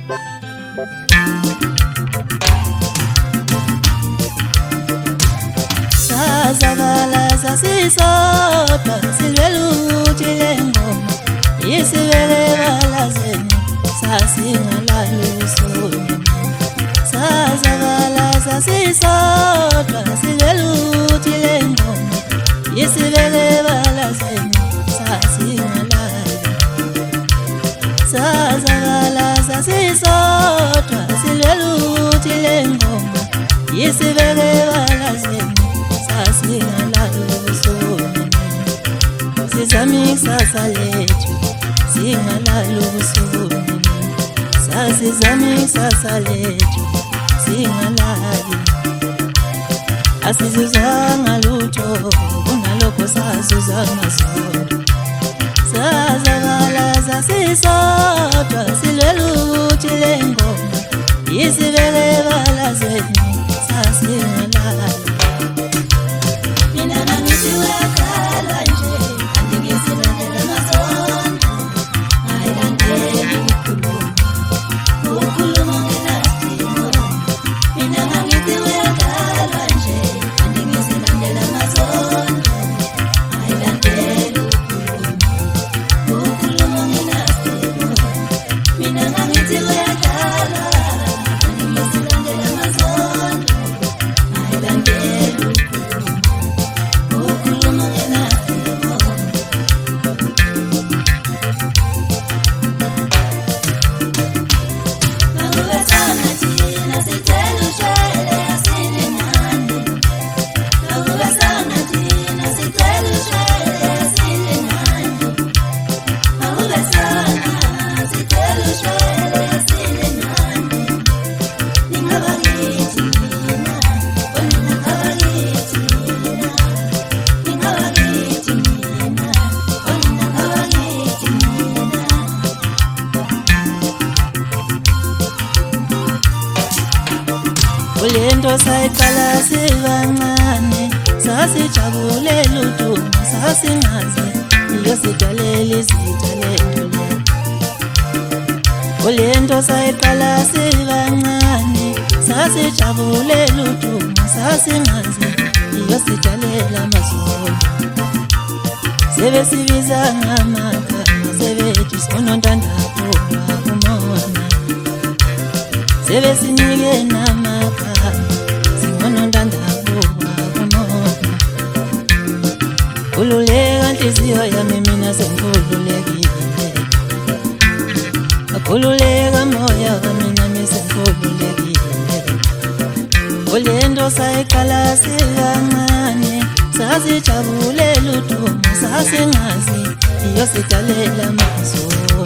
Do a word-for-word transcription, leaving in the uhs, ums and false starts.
Sazakala sasisodwa silwela ukuthi le ngoma isibeke balazeni sasingalali usoni. Sazakala sasisodwa silwela ukuthi le ngoma isibeke balazeni sasingalali. Sazakala sasisodwa silwela ukuthi le ngoma isibeke balazeni sasingalali usoni. Sizami kusasa lethu singalali usoni. Sasizami kusasa lethu singalali. Asizuzanga lutho kunalokho sazuzanga sodwa. Sazakala sasisodwa silwela ukuthi le ngoma isibeke balazeni sasingalali. Mina nangithi uyakhala nje andingisilandela amasondo ayilandeli ukukhuluma ukhuluma ngelasimo. Mina nangithi uyakhala nje andingisilandela amasondo ayilandeli ukukhuluma ukhuluma ngelasimo. Mina nangithi uyakhala andingisilandela amasondo ayilandeli ukhuluma ngelasimo. Akubesana thina sithela ushwele asilingani. Akubesana thina sithela ushwele asilingani. Akubesana sithela ushwele asilingani. Ningaba kithi mina, oh nina ngaba kithi mina. Ningaba kithi mina, oh nina ngaba kithi mina. Kulento sayiqala sibancane sasijabulela udumo sasingazi iyosidalela izitha lethu le. Kulento sayiqala sibancane sasijabulela udumo sasingazi iyosidalela amazolo. Sebesibiza ngamagama sebethi sinontandakuba kumona. Sebesinike namagama singonontandakuba kumona. Khululeka nhliziyo yami mina sengikhululekile. Akhululeka moya wami nami sengikhululekile. Kulento sayiqala sibancane sasijabulela udumo sasingazi iyosidalela amazolo.